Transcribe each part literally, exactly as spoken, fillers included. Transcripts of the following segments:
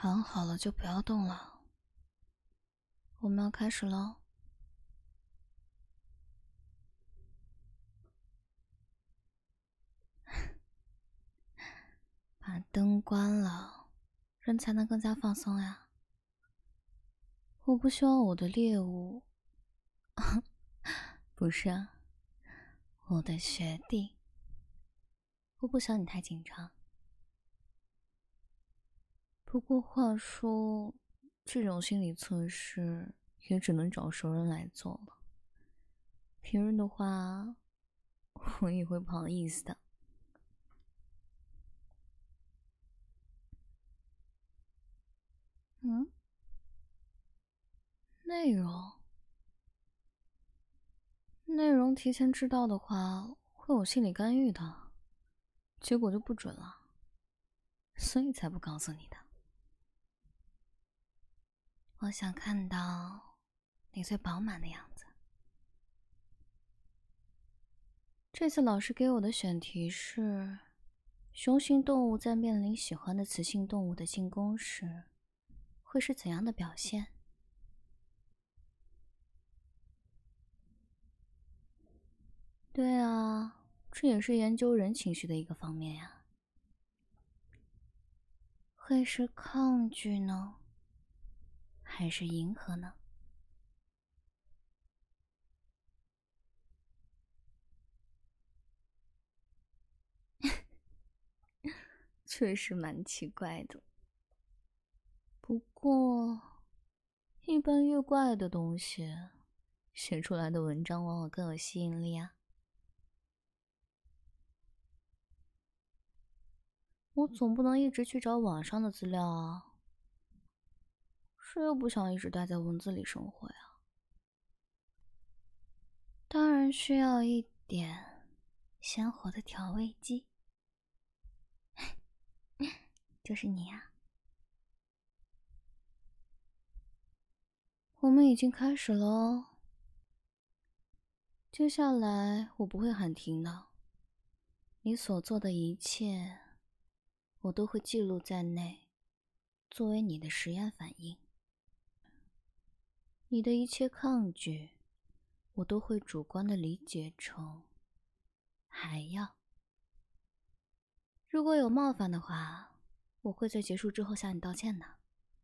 躺好了就不要动了，我们要开始喽。把灯关了，人才能更加放松呀。我不希望我的猎物，不是啊，我的学弟。我不想你太紧张。不过话说，这种心理测试也只能找熟人来做了。别人的话，我也会不好意思的。嗯？内容？内容提前知道的话，会有心理干预的，结果就不准了，所以才不告诉你的。我想看到你最饱满的样子。这次老师给我的选题是：雄性动物在面临喜欢的雌性动物的进攻时，会是怎样的表现？对啊，这也是研究人情绪的一个方面呀。会是抗拒呢，还是迎合呢？确实蛮奇怪的。不过，一般越怪的东西，写出来的文章往往更有吸引力啊。我总不能一直去找网上的资料啊，谁又不想一直待在文字里生活呀？当然需要一点鲜活的调味剂，就是你呀。我们已经开始了哦。接下来我不会喊停的，你所做的一切，我都会记录在内，作为你的实验反应。你的一切抗拒，我都会主观的理解成还要。如果有冒犯的话，我会在结束之后向你道歉的。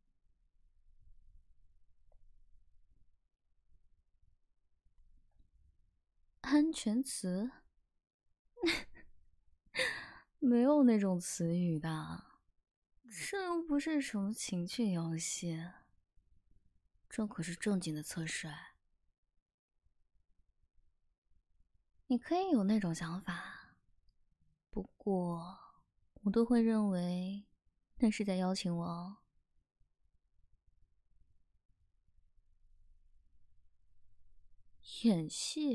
安全词？没有那种词语的，这又不是什么情趣游戏，这可是正经的测试哎。你可以有那种想法，不过我都会认为那是在邀请我哦。演戏？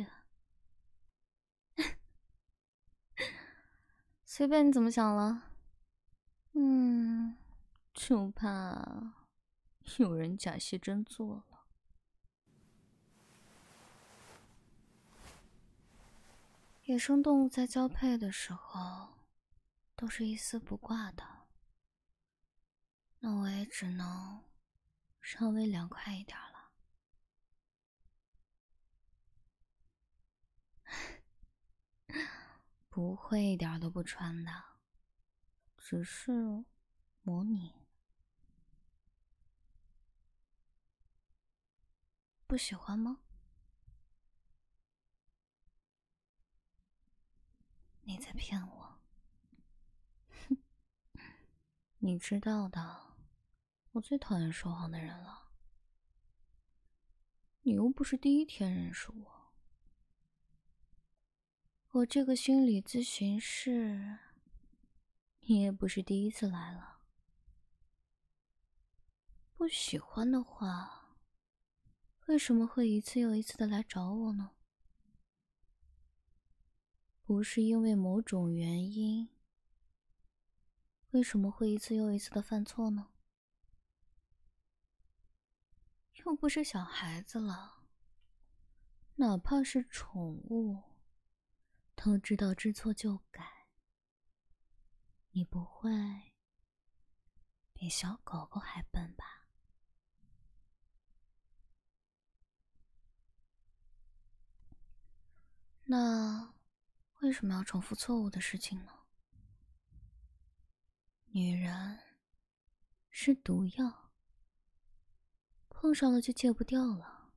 随便你怎么想了。嗯，就怕有人假戏真做了。野生动物在交配的时候都是一丝不挂的，那我也只能稍微凉快一点了。不会一点都不穿的，只是模拟。不喜欢吗？你在骗我。哼，你知道的，我最讨厌说谎的人了。你又不是第一天认识我，我这个心理咨询室，你也不是第一次来了。不喜欢的话，为什么会一次又一次的来找我呢？不是因为某种原因，为什么会一次又一次的犯错呢？又不是小孩子了，哪怕是宠物，都知道知错就改。你不会，别比小狗狗还笨吧？那为什么要重复错误的事情呢？女人是毒药，碰上了就戒不掉了。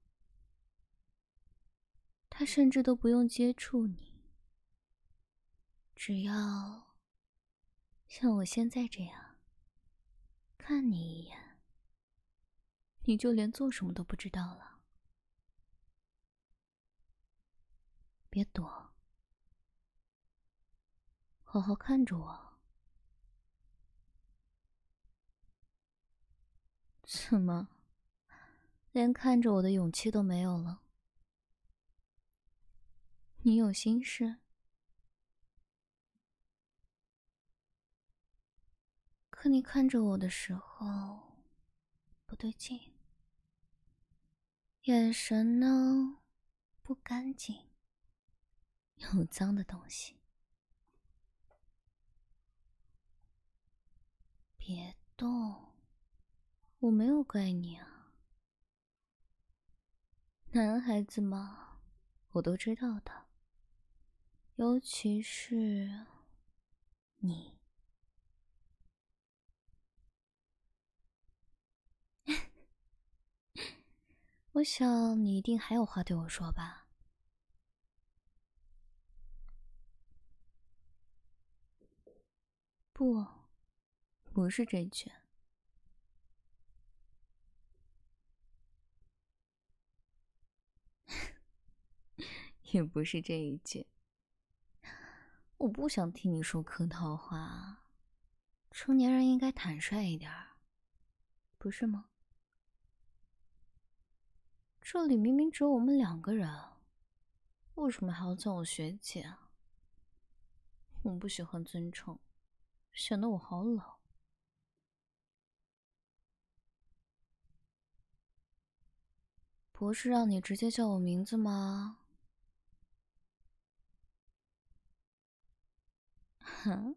她甚至都不用接触你，只要像我现在这样看你一眼，你就连做什么都不知道了。别躲，好好看着我。怎么，连看着我的勇气都没有了？你有心事？可你看着我的时候不对劲，眼神呢不干净，有脏的东西。别动，我没有怪你啊。男孩子嘛，我都知道的，尤其是你。我想你一定还有话对我说吧？不，不是这一句。也不是这一句。我不想听你说客套话，成年人应该坦率一点，不是吗？这里明明只有我们两个人，为什么还要叫我学姐啊？我不喜欢尊称，显得我好老。不是让你直接叫我名字吗？哼，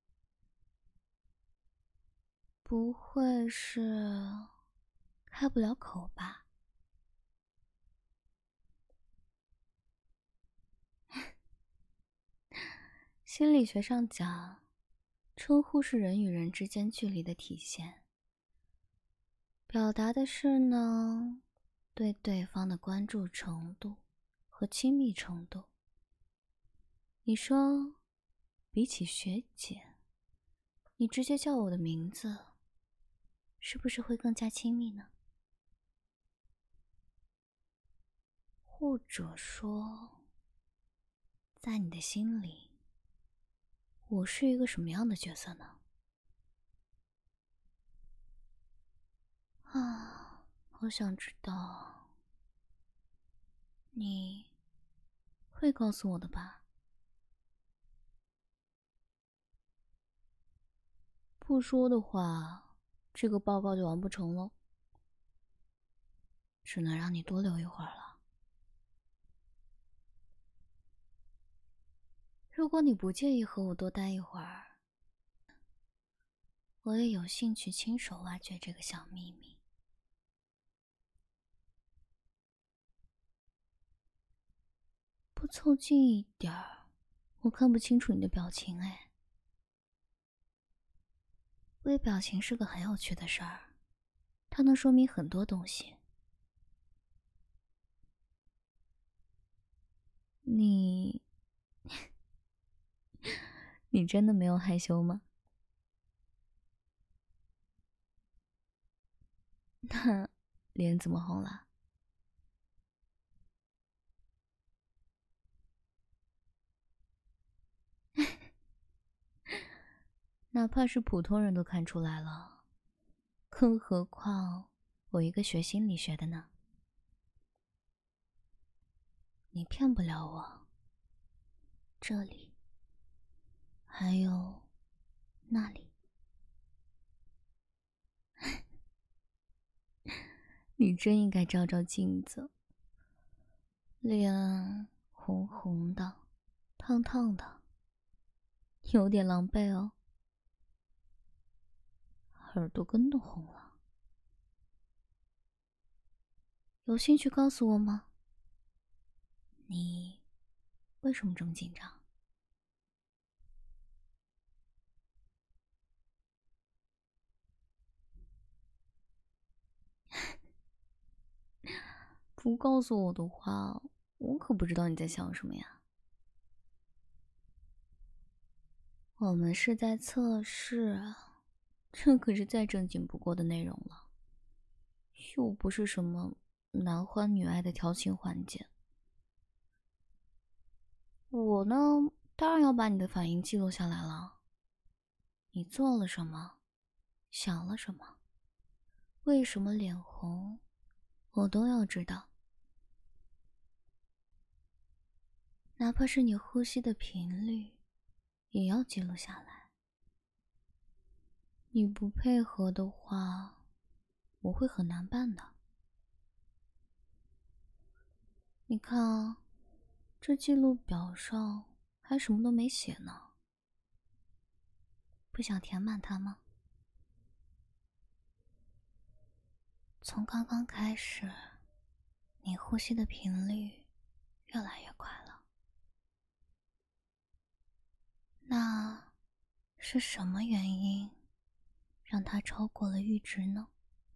不会是开不了口吧？心理学上讲，称呼是人与人之间距离的体现，表达的是呢，对对方的关注程度和亲密程度。你说，比起学姐，你直接叫我的名字，是不是会更加亲密呢？或者说，在你的心里，我是一个什么样的角色呢？啊，好想知道。你会告诉我的吧？不说的话，这个报告就完不成了，只能让你多留一会儿了。如果你不介意和我多待一会儿，我也有兴趣亲手挖掘这个小秘密。不凑近一点儿，我看不清楚你的表情哎。微表情是个很有趣的事儿，它能说明很多东西。你，你真的没有害羞吗？那脸怎么红了？哪怕是普通人都看出来了，更何况我一个学心理学的呢？你骗不了我。这里，还有那里。你真应该照照镜子，脸红红的，烫烫的，有点狼狈哦。 耳朵根都红了。有兴趣告诉我吗？你为什么这么紧张？不告诉我的话，我可不知道你在想什么呀。我们是在测试啊，这可是再正经不过的内容了，又不是什么男欢女爱的调情环节。我呢，当然要把你的反应记录下来了。你做了什么？想了什么？为什么脸红？我都要知道。哪怕是你呼吸的频率，也要记录下来。你不配合的话，我会很难办的。你看啊，这记录表上还什么都没写呢。不想填满它吗？从刚刚开始，你呼吸的频率越来越快了。那是什么原因让它超过了阈值呢？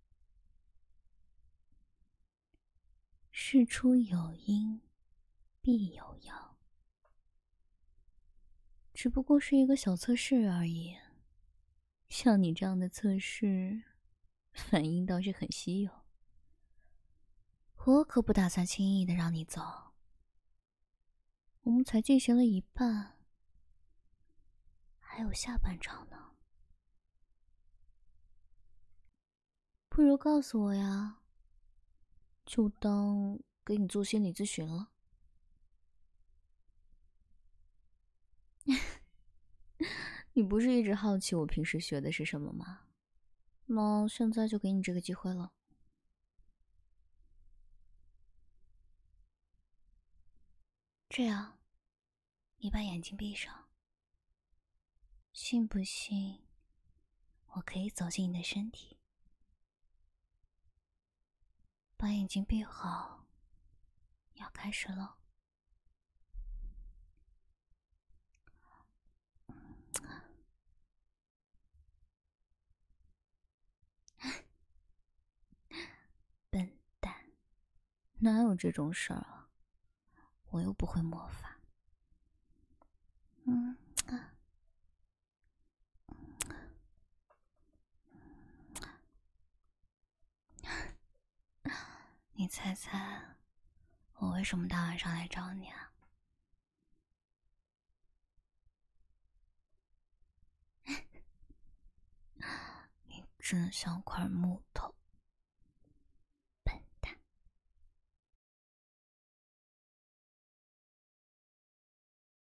事出有因，必有妖。只不过是一个小测试而已。像你这样的测试，反应倒是很稀有。我可不打算轻易的让你走。我们才进行了一半，还有下半场呢。不如告诉我呀，就当给你做心理咨询了。你不是一直好奇我平时学的是什么吗？那现在就给你这个机会了。这样，你把眼睛闭上。信不信，我可以走进你的身体？把眼睛闭好，要开始了。笨蛋，哪有这种事儿啊？我又不会魔法。嗯啊，你猜猜，我为什么大晚上来找你啊？你真像块木头。